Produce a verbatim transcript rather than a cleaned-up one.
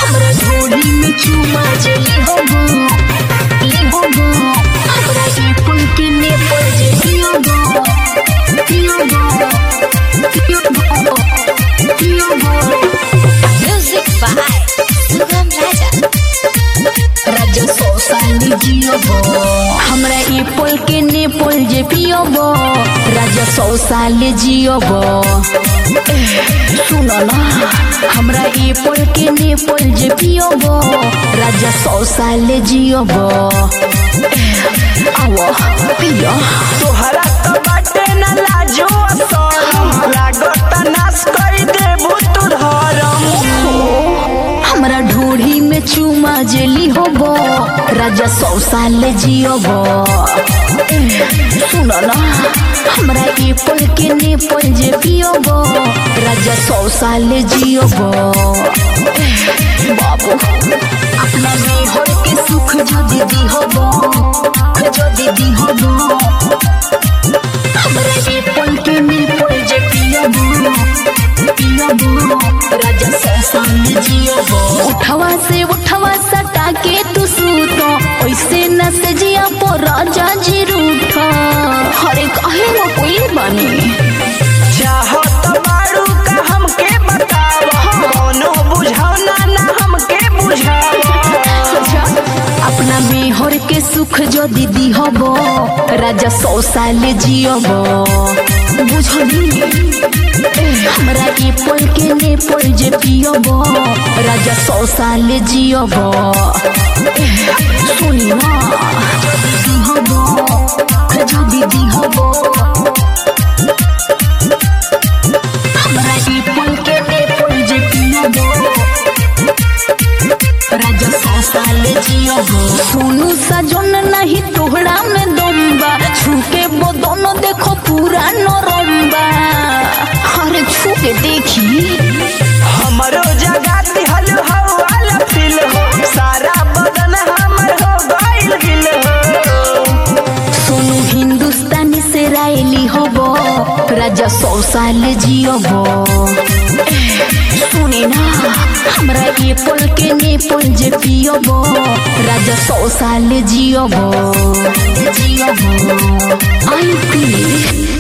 हमरा ढोली में चुमा जली होबो ले होबो हमरा ई पुल के ने पड़ जे पियोबो पियोबो पियोबो पियोबो म्यूजिक बाय सुगम राजा राजा सौ साल जियोबो हमरा ई पुल के ने पुल जे पियोबो राजा सौ साल जियोबो सुनो ना हमरा ई पुल के ने पुल जे पियोबो राजा सौ साल जियोबो आवो पियो तोहरा तो बाटे ना लाजो शरम लागत नाश कर देबू तू धरम हमरा ढोढ़ी में चुमा जली होबो राजा सौ साल जियोबो सुनो ना हमरा ई पुल के ने पुल जे पियोबो राजा सौ साल जियोबो बाबू अपना में होड़ के सुख जो दीदी होबो जो दीदी होबो हमरा ई पुल के ने पुल जे पियोबो पियोबो राजा सौ साल जियोबो उठवा से उठवा सटा के तू सूतो ओइसे न से जिया पो राजा जी रूठा हरे काहे न कोई बानी चाहत बारू का हमके बताव कोनो बुझाव ना ना हमके बुझाव अपना में होर के सुख जो दीदी होबो राजा सौ साल जियोबो बुझली हमरा ई पुल के ने पुल जे पियोबो राजा सौ साल जियोबो सुनी ना दीदी होबो जो दीदी होबो हमरा ई पुल के ने पुल जे पियोबो राजा सौ साल जियोबो सोनू सजन नहीं तोहरा में दम्बा छूके वो दोनों देखो पूरा नरम्बा अरे छू के देखी हमरो जगह दिहल हो वाला फील हो सारा बदन हमर हो गइल गिल हो सोनू हिंदुस्तानी से रायली होबो राजा सौ साल जियोबो सुनी ना हमरा ये पुल के ने पुल जे पियोबो राजा सौ साल जियोबो जियोबो आई प्लीज